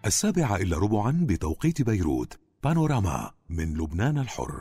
7:15 بتوقيت بيروت. بانوراما من لبنان الحر.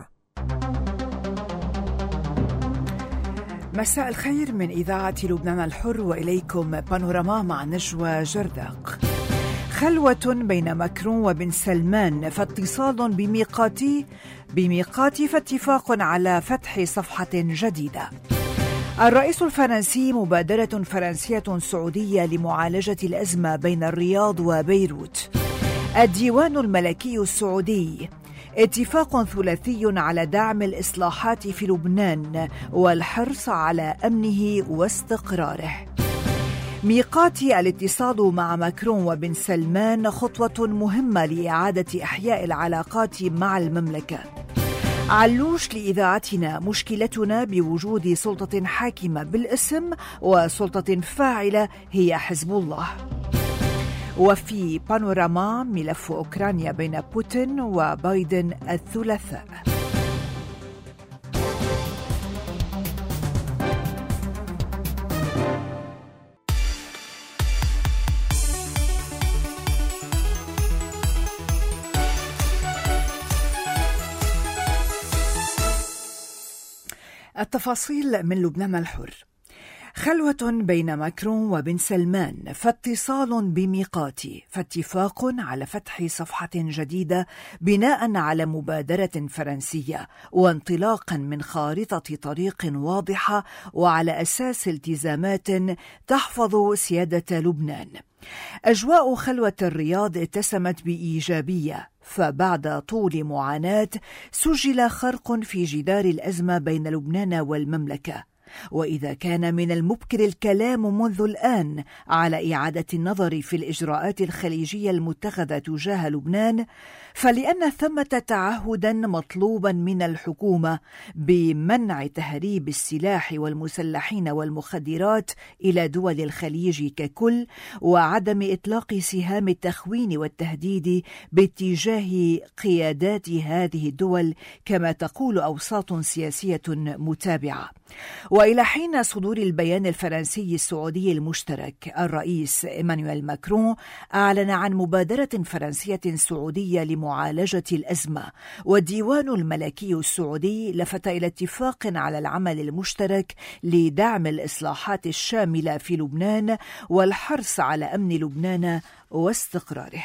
مساء الخير من إذاعة لبنان الحر، وإليكم بانوراما مع نجوى جرداق. خلوة بين ماكرون وبن سلمان، فاتصال بميقات فاتفاق على فتح صفحة جديدة. الرئيس الفرنسي: مبادرة فرنسية سعودية لمعالجة الأزمة بين الرياض وبيروت. الديوان الملكي السعودي: اتفاق ثلاثي على دعم الإصلاحات في لبنان والحرص على أمنه واستقراره. ميقاتي: الاتصال مع ماكرون وبن سلمان خطوة مهمة لإعادة إحياء العلاقات مع المملكة. علوش لإذاعتنا: مشكلتنا بوجود سلطة حاكمة بالاسم وسلطة فاعلة هي حزب الله. وفي بانوراما: ملف أوكرانيا بين بوتين وبايدن الثلاثاء. التفاصيل من لبنان الحر. خلوة بين ماكرون وبن سلمان، فاتصال بميقاتي، فاتفاق على فتح صفحة جديدة بناء على مبادرة فرنسية وانطلاقا من خارطة طريق واضحة وعلى أساس التزامات تحفظ سيادة لبنان. أجواء خلوة الرياض اتسمت بإيجابية، فبعد طول معاناة سجل خرق في جدار الأزمة بين لبنان والمملكة. وإذا كان من المبكر الكلام منذ الآن على إعادة النظر في الإجراءات الخليجية المتخذة تجاه لبنان، فلأن ثمة تعهدا مطلوبا من الحكومة بمنع تهريب السلاح والمسلحين والمخدرات إلى دول الخليج ككل، وعدم إطلاق سهام التخوين والتهديد باتجاه قيادات هذه الدول كما تقول أوساط سياسية متابعة. وإلى حين صدور البيان الفرنسي السعودي المشترك، الرئيس إيمانويل ماكرون أعلن عن مبادرة فرنسية سعودية لمعالجة الأزمة، والديوان الملكي السعودي لفت إلى اتفاق على العمل المشترك لدعم الإصلاحات الشاملة في لبنان والحرص على أمن لبنان واستقراره.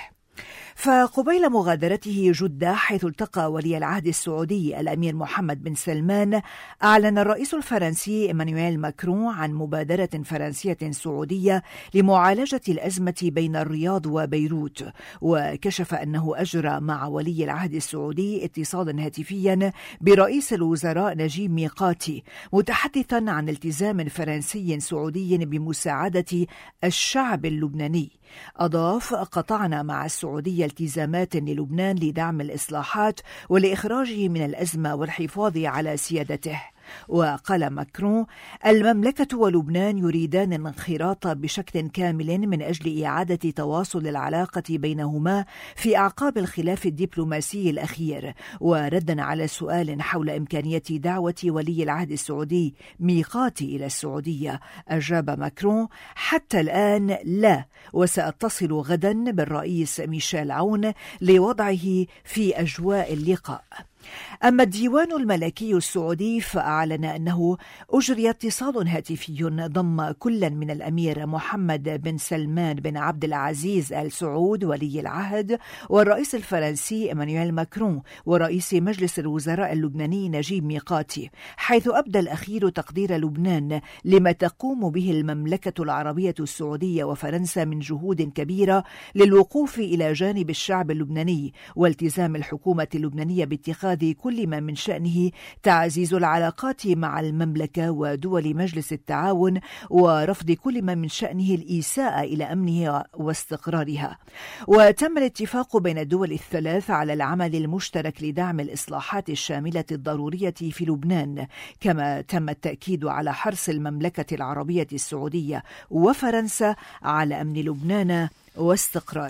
فقبيل مغادرته جدة، حيث التقى ولي العهد السعودي الأمير محمد بن سلمان، أعلن الرئيس الفرنسي إيمانويل ماكرون عن مبادرة فرنسية سعودية لمعالجة الأزمة بين الرياض وبيروت، وكشف أنه أجرى مع ولي العهد السعودي اتصالا هاتفيا برئيس الوزراء نجيب ميقاتي، متحدثا عن التزام فرنسي سعودي بمساعدة الشعب اللبناني. أضاف: قطعنا مع السعودية التزامات للبنان لدعم الإصلاحات ولإخراجه من الأزمة والحفاظ على سيادته. وقال ماكرون: المملكة ولبنان يريدان الانخراط بشكل كامل من أجل إعادة تواصل العلاقة بينهما في أعقاب الخلاف الدبلوماسي الأخير. وردا على سؤال حول إمكانية دعوة ولي العهد السعودي ميقاتي إلى السعودية، أجاب ماكرون: حتى الآن لا، وسأتصل غدا بالرئيس ميشيل عون لوضعه في أجواء اللقاء. أما الديوان الملكي السعودي فأعلن أنه أجري اتصال هاتفي ضم كل من الأمير محمد بن سلمان بن عبد العزيز آل سعود ولي العهد والرئيس الفرنسي إيمانويل ماكرون ورئيس مجلس الوزراء اللبناني نجيب ميقاتي، حيث أبدى الأخير تقدير لبنان لما تقوم به المملكة العربية السعودية وفرنسا من جهود كبيرة للوقوف إلى جانب الشعب اللبناني، والتزام الحكومة اللبنانية باتخاذ كل ما من شأنه تعزيز العلاقات مع المملكة ودول مجلس التعاون، ورفض كل ما من شأنه الإيساءة إلى أمنها واستقرارها. وتم الاتفاق بين الدول الثلاث على العمل المشترك لدعم الإصلاحات الشاملة الضرورية في لبنان، كما تم التأكيد على حرص المملكة العربية السعودية وفرنسا على أمن لبنان واستقراره.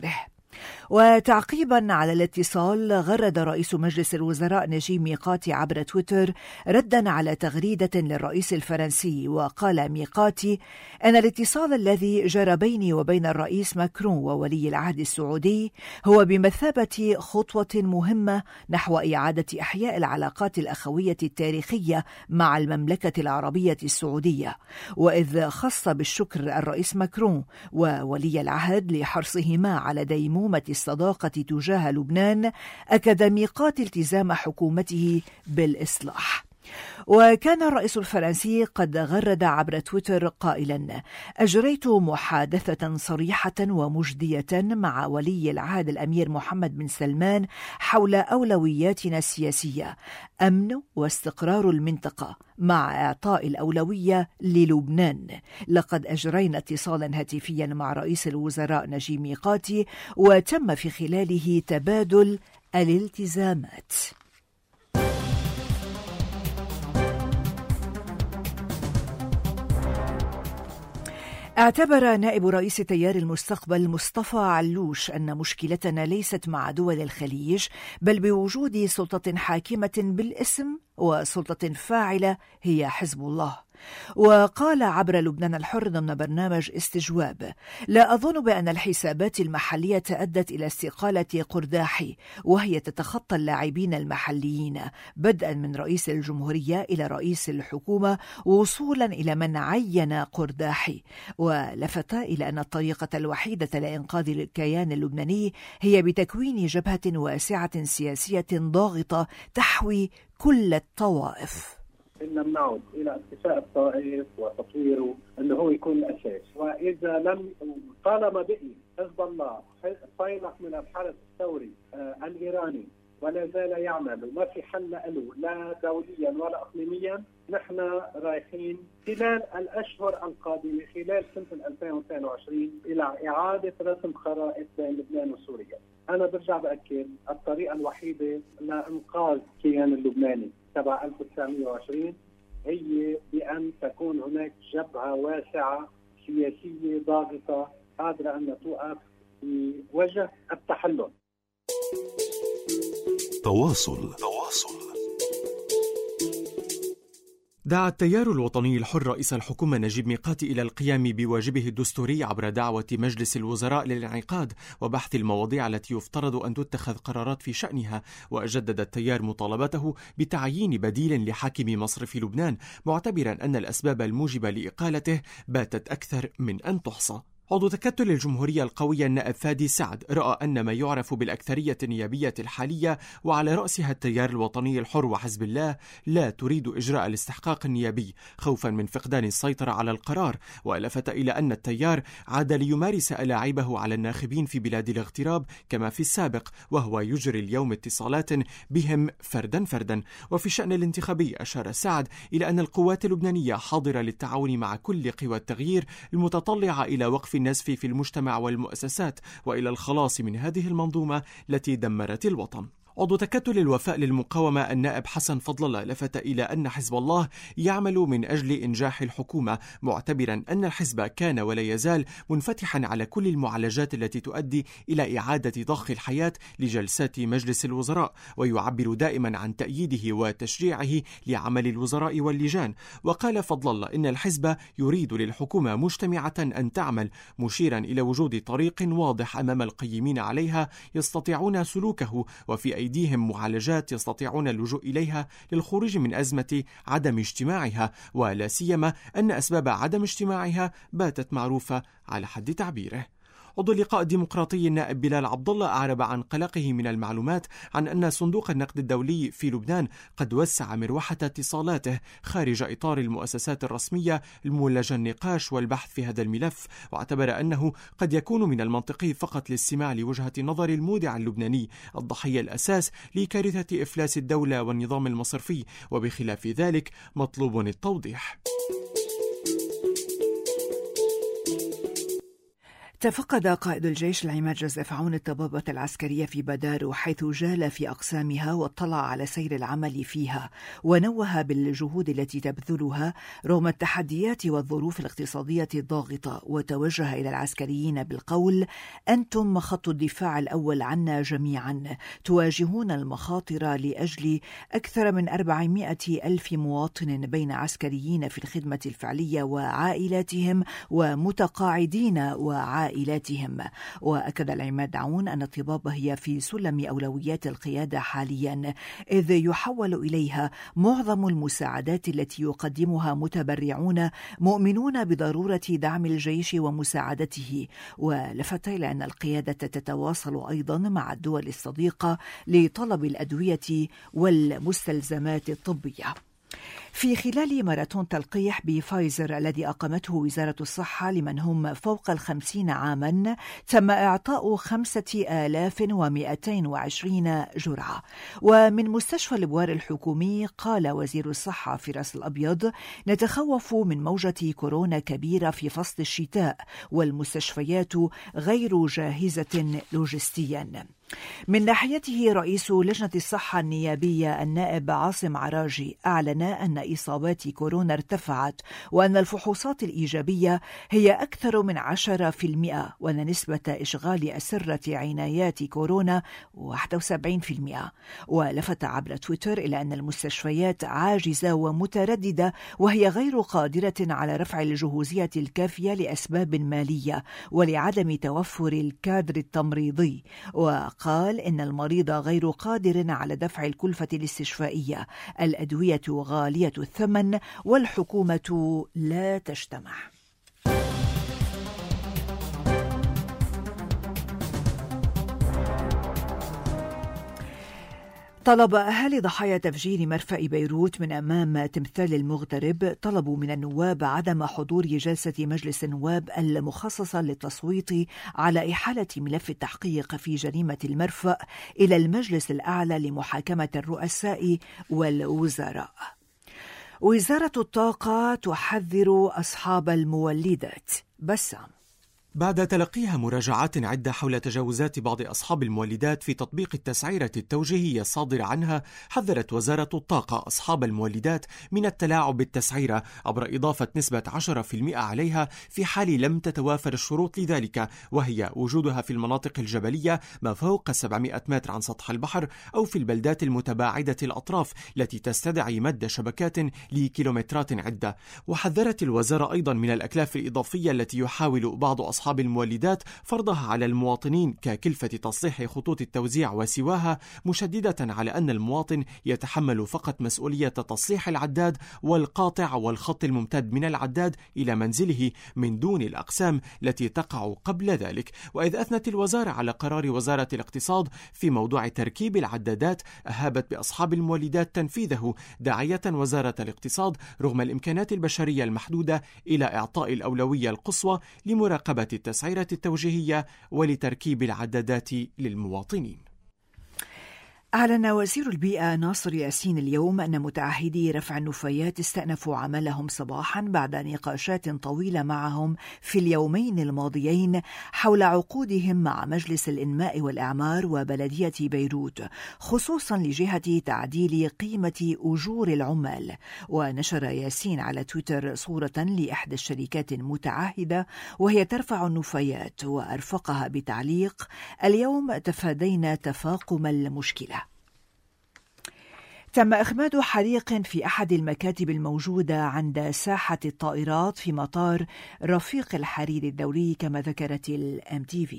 وتعقيبا على الاتصال، غرد رئيس مجلس الوزراء نجيب ميقاتي عبر تويتر ردا على تغريدة للرئيس الفرنسي، وقال ميقاتي أن الاتصال الذي جرى بيني وبين الرئيس ماكرون وولي العهد السعودي هو بمثابة خطوة مهمة نحو إعادة إحياء العلاقات الأخوية التاريخية مع المملكة العربية السعودية. وإذ خص بالشكر الرئيس ماكرون وولي العهد لحرصهما على ديمومة الصداقة تجاه لبنان، أكد ميقاتي التزام حكومته بالإصلاح. وكان الرئيس الفرنسي قد غرد عبر تويتر قائلا: أجريت محادثة صريحة ومجدية مع ولي العهد الأمير محمد بن سلمان حول أولوياتنا السياسية، أمن واستقرار المنطقة مع إعطاء الأولوية للبنان. لقد أجرينا اتصالا هاتفيا مع رئيس الوزراء نجيب ميقاتي، وتم في خلاله تبادل الالتزامات. اعتبر نائب رئيس تيار المستقبل مصطفى علوش أن مشكلتنا ليست مع دول الخليج، بل بوجود سلطة حاكمة بالاسم وسلطة فاعلة هي حزب الله. وقال عبر لبنان الحر ضمن برنامج استجواب: لا أظن بأن الحسابات المحلية أدت إلى استقالة قرداحي، وهي تتخطى اللاعبين المحليين بدءا من رئيس الجمهورية إلى رئيس الحكومة وصولا إلى من عين قرداحي. ولفت إلى أن الطريقة الوحيدة لإنقاذ الكيان اللبناني هي بتكوين جبهة واسعة سياسية ضاغطة تحوي كل الطوائف. إن نعود إلى اتفاق الطائف وتطويره اللي هو يكون الأساس. وإذا لم طالما بقي حزب الله صينق من الحرس الثوري الإيراني ولا زال يعمل وما في حل له لا دوليا ولا إقليميا، نحن رايحين خلال الأشهر القادمة خلال سنة 2022 إلى إعادة رسم خرائط بين لبنان وسوريا. أنا برجع بأكد الطريقة الوحيدة لإنقاذ الكيان اللبناني تبع 1920 هي بأن تكون هناك جبهة واسعة سياسية ضاغطة قادرة أن توقف في وجه التحلل. تواصل. دعا التيار الوطني الحر رئيس الحكومة نجيب ميقاتي إلى القيام بواجبه الدستوري عبر دعوة مجلس الوزراء للانعقاد وبحث المواضيع التي يفترض أن تتخذ قرارات في شأنها. وجدد التيار مطالبته بتعيين بديل لحاكم مصرف لبنان، معتبرا أن الأسباب الموجبة لإقالته باتت أكثر من أن تحصى. عضو تكتل الجمهورية القوية النائب فادي سعد رأى أن ما يعرف بالأكثرية النيابية الحالية وعلى رأسها التيار الوطني الحر وحزب الله لا تريد إجراء الاستحقاق النيابي خوفا من فقدان السيطرة على القرار. ولفت إلى أن التيار عاد ليمارس ألاعيبه على الناخبين في بلاد الاغتراب كما في السابق، وهو يجري اليوم اتصالات بهم فردا. وفي الشأن الانتخابي أشار سعد إلى أن القوات اللبنانية حاضرة للتعاون مع كل قوى التغيير المتطلعة إلى وقف النزف في المجتمع والمؤسسات وإلى الخلاص من هذه المنظومة التي دمرت الوطن. عضو تكتل الوفاء للمقاومة النائب حسن فضل الله لفت إلى أن حزب الله يعمل من أجل إنجاح الحكومة، معتبرا أن الحزب كان ولا يزال منفتحا على كل المعالجات التي تؤدي إلى إعادة ضخ الحياة لجلسات مجلس الوزراء، ويعبر دائما عن تأييده وتشجيعه لعمل الوزراء واللجان. وقال فضل الله إن الحزب يريد للحكومة مجتمعة أن تعمل، مشيرا إلى وجود طريق واضح أمام القيمين عليها يستطيعون سلوكه، وفي أيديهم معالجات يستطيعون اللجوء إليها للخروج من أزمة عدم اجتماعها، ولا سيما أن أسباب عدم اجتماعها باتت معروفة على حد تعبيره. عضو اللقاء الديمقراطي النائب بلال عبد الله أعرب عن قلقه من المعلومات عن أن صندوق النقد الدولي في لبنان قد وسع مروحة اتصالاته خارج إطار المؤسسات الرسمية المولجة النقاش والبحث في هذا الملف، واعتبر أنه قد يكون من المنطقي فقط الاستماع لوجهة نظر المودع اللبناني الضحية الأساس لكارثة إفلاس الدولة والنظام المصرفي، وبخلاف ذلك مطلوب التوضيح. تفقد قائد الجيش العماد جوزيف عون الطبابة العسكرية في بادارو، حيث جال في أقسامها واطلع على سير العمل فيها، ونوه بالجهود التي تبذلها رغم التحديات والظروف الاقتصادية الضاغطة، وتوجه إلى العسكريين بالقول: أنتم خط الدفاع الأول عنا جميعا، تواجهون المخاطر لأجل أكثر من 400 ألف مواطن بين عسكريين في الخدمة الفعلية وعائلاتهم ومتقاعدين وعائلاتهم. وأكد العماد عون أن الطبابة هي في سلم أولويات القيادة حاليا، إذ يحول إليها معظم المساعدات التي يقدمها متبرعون مؤمنون بضرورة دعم الجيش ومساعدته. ولفت إلى أن القيادة تتواصل أيضا مع الدول الصديقة لطلب الأدوية والمستلزمات الطبية. في خلال ماراثون تلقيح بفايزر الذي أقامته وزارة الصحة لمن هم فوق 50 عاما، تم إعطاء 5220 جرعة. ومن مستشفى البوار الحكومي قال وزير الصحة فراس الأبيض: نتخوف من موجة كورونا كبيرة في فصل الشتاء، والمستشفيات غير جاهزة لوجستيا. من ناحيته رئيس لجنة الصحة النيابية النائب عاصم عراجي أعلن أن إصابات كورونا ارتفعت، وأن الفحوصات الإيجابية هي أكثر من 10%، وأن نسبة إشغال أسرة عنايات كورونا 71%. ولفت عبر تويتر إلى أن المستشفيات عاجزة ومترددة، وهي غير قادرة على رفع الجهوزية الكافية لأسباب مالية ولعدم توفر الكادر التمريضي. قال إن المريض غير قادر على دفع الكلفة الاستشفائية، الأدوية غالية الثمن، والحكومة لا تجتمع. طلب أهالي ضحايا تفجير مرفأ بيروت من أمام تمثال المغترب طلبوا من النواب عدم حضور جلسة مجلس النواب المخصصة للتصويت على إحالة ملف التحقيق في جريمة المرفأ إلى المجلس الأعلى لمحاكمة الرؤساء والوزراء. وزارة الطاقة تحذر أصحاب المولدات. بسام. بعد تلقيها مراجعات عدة حول تجاوزات بعض أصحاب المولدات في تطبيق التسعيرة التوجيهية الصادرة عنها، حذرت وزارة الطاقة أصحاب المولدات من التلاعب بالتسعيرة عبر إضافة نسبة 10% عليها في حال لم تتوافر الشروط لذلك، وهي وجودها في المناطق الجبلية ما فوق 700 متر عن سطح البحر، أو في البلدات المتباعدة الأطراف التي تستدعي مد شبكات لكيلومترات عدة. وحذرت الوزارة أيضا من الأكلاف الإضافية التي يحاول بعض أصحاب المولدات فرضها على المواطنين ككلفة تصليح خطوط التوزيع وسواها، مشددة على أن المواطن يتحمل فقط مسؤولية تصليح العداد والقاطع والخط الممتد من العداد إلى منزله من دون الأقسام التي تقع قبل ذلك. وإذ أثنت الوزارة على قرار وزارة الاقتصاد في موضوع تركيب العدادات، أهابت بأصحاب المولدات تنفيذه، داعية وزارة الاقتصاد رغم الإمكانات البشرية المحدودة إلى إعطاء الأولوية القصوى لمراقبة التسعيرة التوجيهية ولتركيب العدادات للمواطنين. أعلن وزير البيئة ناصر ياسين اليوم أن متعهدي رفع النفايات استأنفوا عملهم صباحا بعد نقاشات طويلة معهم في اليومين الماضيين حول عقودهم مع مجلس الإنماء والإعمار وبلدية بيروت، خصوصا لجهة تعديل قيمة أجور العمال. ونشر ياسين على تويتر صورة لإحدى الشركات المتعهدة وهي ترفع النفايات، وأرفقها بتعليق: اليوم تفادينا تفاقم المشكلة. تم إخماد حريق في أحد المكاتب الموجودة عند ساحة الطائرات في مطار رفيق الحريري الدولي كما ذكرت الMTV.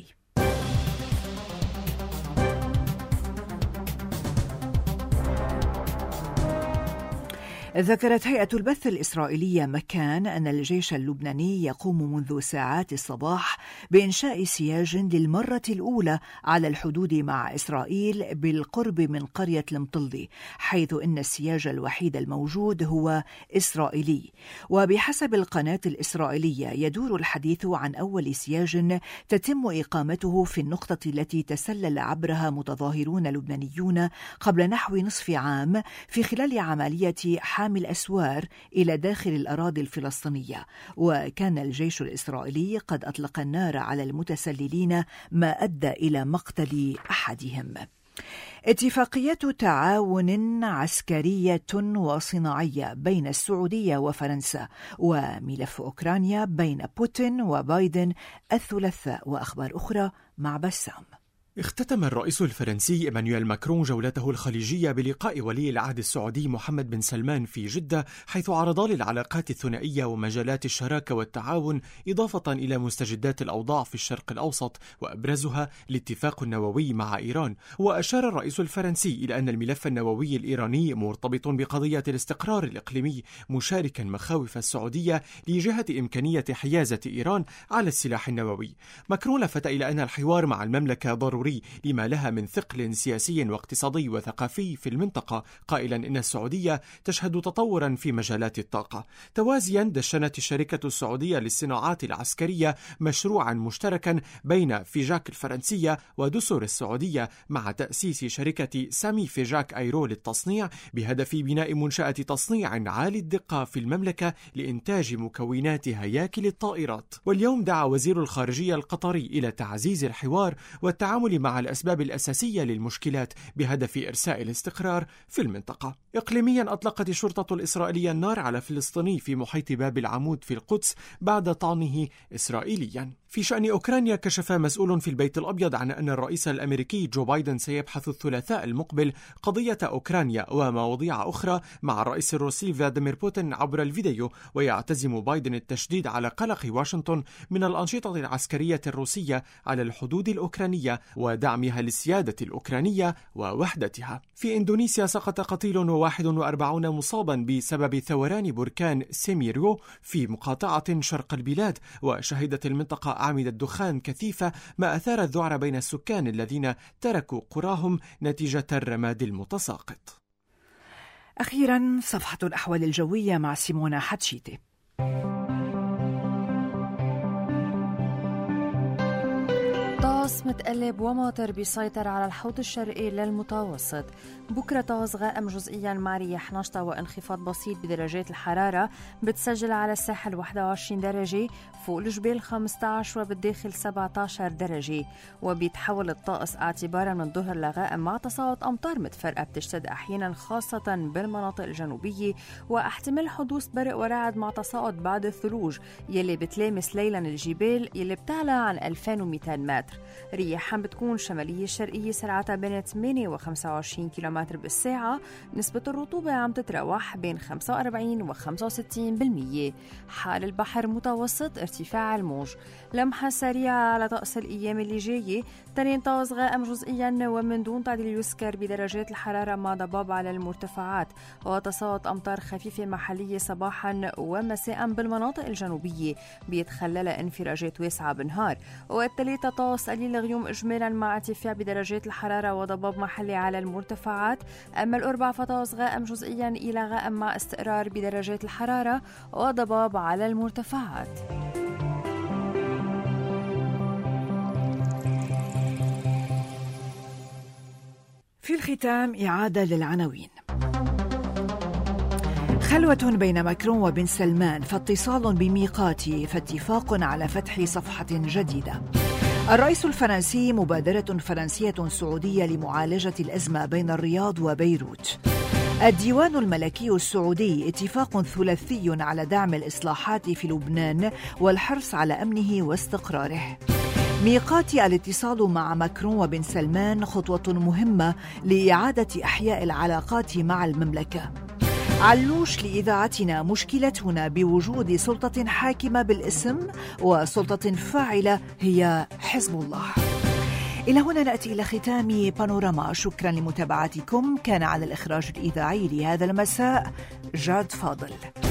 ذكرت هيئة البث الإسرائيلية مكان أن الجيش اللبناني يقوم منذ ساعات الصباح بإنشاء سياج للمرة الأولى على الحدود مع إسرائيل بالقرب من قرية المطلدي، حيث إن السياج الوحيد الموجود هو إسرائيلي. وبحسب القناة الإسرائيلية يدور الحديث عن أول سياج تتم إقامته في النقطة التي تسلل عبرها متظاهرون لبنانيون قبل نحو نصف عام في خلال عملية اقتحام الأسوار إلى داخل الأراضي الفلسطينية، وكان الجيش الإسرائيلي قد أطلق النار على المتسللين ما أدى إلى مقتل أحدهم. اتفاقية تعاون عسكرية وصناعية بين السعودية وفرنسا، وملف أوكرانيا بين بوتين وبايدن الثلاثاء، وأخبار أخرى مع بسام. اختتم الرئيس الفرنسي إيمانويل ماكرون جولته الخليجية بلقاء ولي العهد السعودي محمد بن سلمان في جدة، حيث عرضا للعلاقات الثنائية ومجالات الشراكة والتعاون، إضافة إلى مستجدات الأوضاع في الشرق الأوسط، وأبرزها الاتفاق النووي مع إيران. وأشار الرئيس الفرنسي إلى أن الملف النووي الإيراني مرتبط بقضية الاستقرار الإقليمي، مشاركا مخاوف السعودية لجهة إمكانية حيازة إيران على السلاح النووي. ماكرون لفت إلى أن الحوار مع المملكة ضروري لما لها من ثقل سياسي واقتصادي وثقافي في المنطقة، قائلا إن السعودية تشهد تطورا في مجالات الطاقة. توازيا دشنت الشركة السعودية للصناعات العسكرية مشروعا مشتركا بين فيجاك الفرنسية ودسر السعودية، مع تأسيس شركة سامي فيجاك أيرو للتصنيع، بهدف بناء منشأة تصنيع عالي الدقة في المملكة لإنتاج مكونات هياكل الطائرات. واليوم دعا وزير الخارجية القطري إلى تعزيز الحوار والتعامل مع الأسباب الأساسية للمشكلات بهدف إرساء الاستقرار في المنطقة. إقليميا أطلقت الشرطة الإسرائيلية النار على فلسطيني في محيط باب العمود في القدس بعد طعنه إسرائيليا. في شأن أوكرانيا، كشف مسؤول في البيت الأبيض عن أن الرئيس الأمريكي جو بايدن سيبحث الثلاثاء المقبل قضية أوكرانيا ومواضيع أخرى مع الرئيس الروسي فلاديمير بوتين عبر الفيديو. ويعتزم بايدن التشديد على قلق واشنطن من الأنشطة العسكرية الروسية على الحدود الأوكرانية ودعمها للسيادة الأوكرانية ووحدتها. في إندونيسيا سقط قتيل و41 مصابا بسبب ثوران بركان سيميريو في مقاطعة شرق البلاد، وشهدت المنطقة أعمدة دخان كثيفة، ما أثار الذعر بين السكان الذين تركوا قراهم نتيجة الرماد المتساقط. أخيرا صفحة الأحوال الجوية مع سيمونا حتشيتي. طقس متقلب وماطر بيسيطر على الحوض الشرقي للمتوسط. بكرة طقس غائم جزئيا مع رياح نشطة وانخفاض بسيط بدرجات الحرارة، بتسجل على الساحل 21 درجة، فوق الجبال 15 وبالداخل 17 درجة. وبيتحول الطقس اعتبارا من الظهر لغائم مع تساقط أمطار متفرقة بتشتد أحيانا خاصة بالمناطق الجنوبية، واحتمال حدوث برق ورعد مع تساقط بعض الثلوج يلي بتلامس ليلا الجبال يلي بتعلى عن 2200 متر. رياحا بتكون شمالية الشرقية سرعتها بين 8 و 25 كيلومتر بالساعة. نسبة الرطوبة عم تتراوح بين 45 و 65%. حال البحر متوسط ارتفاع الموج. لمحة سريعة على طقس الأيام اللي جاية. تنين طقس غائم جزئيا ومن دون تعديل يذكر بدرجات الحرارة مع ضباب على المرتفعات، وتساقط أمطار خفيفة محلية صباحا ومساء بالمناطق الجنوبية بيتخللها انفراجات واسعة بالنهار. والثلاثة طقس قليل الغيوم إجمالا مع ارتفاع بدرجات الحرارة وضباب محلي على المرتفعات. أما الأربع فطقس غائم جزئيا إلى غائم مع استقرار بدرجات الحرارة وضباب على المرتفعات. في الختام إعادة للعناوين. خلوة بين ماكرون وبن سلمان، فاتصال بميقاتي، فاتفاق على فتح صفحة جديدة. الرئيس الفرنسي، مبادرة فرنسية سعودية لمعالجة الأزمة بين الرياض وبيروت. الديوان الملكي السعودي، اتفاق ثلاثي على دعم الإصلاحات في لبنان والحرص على أمنه واستقراره. ميقاتي، الاتصال مع ماكرون وبن سلمان خطوة مهمة لإعادة إحياء العلاقات مع المملكة. علوش لإذاعتنا، مشكلتنا بوجود سلطة حاكمة بالاسم وسلطة فاعلة هي حزب الله. إلى هنا نأتي إلى ختام بانوراما. شكرا لمتابعتكم. كان على الإخراج الإذاعي لهذا المساء جاد فاضل.